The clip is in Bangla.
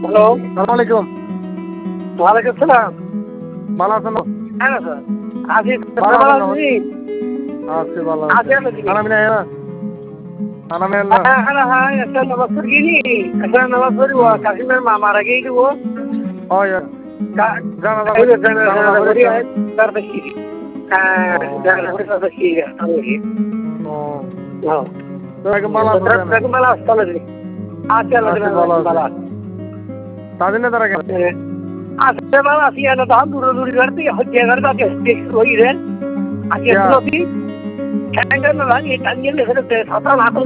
হ্যালো, সালাম আলাইকুম। ওয়ালাইকুম সালাম। ভালো আছেন? হ্যাঁ না স্যার, আছি ভালো ভালো আছেন? আছি। আছি ভালো আছি আছি। আমরা কি? খানা পিনা না? খানা পিনা না? হ্যাঁ, একটা নামাজ পড়ি নি, একটা নামাজ পড়ি ও কাশিমের মা মারা গিয়ে দিব। হয় জানাজা এই যে জানাজা জানাজা করি করেছেন? তার বেশি। হ্যাঁ, জানাজা করি তার বেশি। ও হ্যাঁ, তো একদম ভালো আছেন? দেখুন ভালো আসতে হবে। আছি আল্লাহ আছি ভালো ভালো আছি। আছে। তাদের তারা কেন? আসতে ভালো আছি না তখন দূরে করতে হচ্ছে এবার তাকে হই রে। আজকে क्या? তুলসী ঠ্যাঙ্গের না লাগে টাঙ্গের লেগে সাঁতার হাত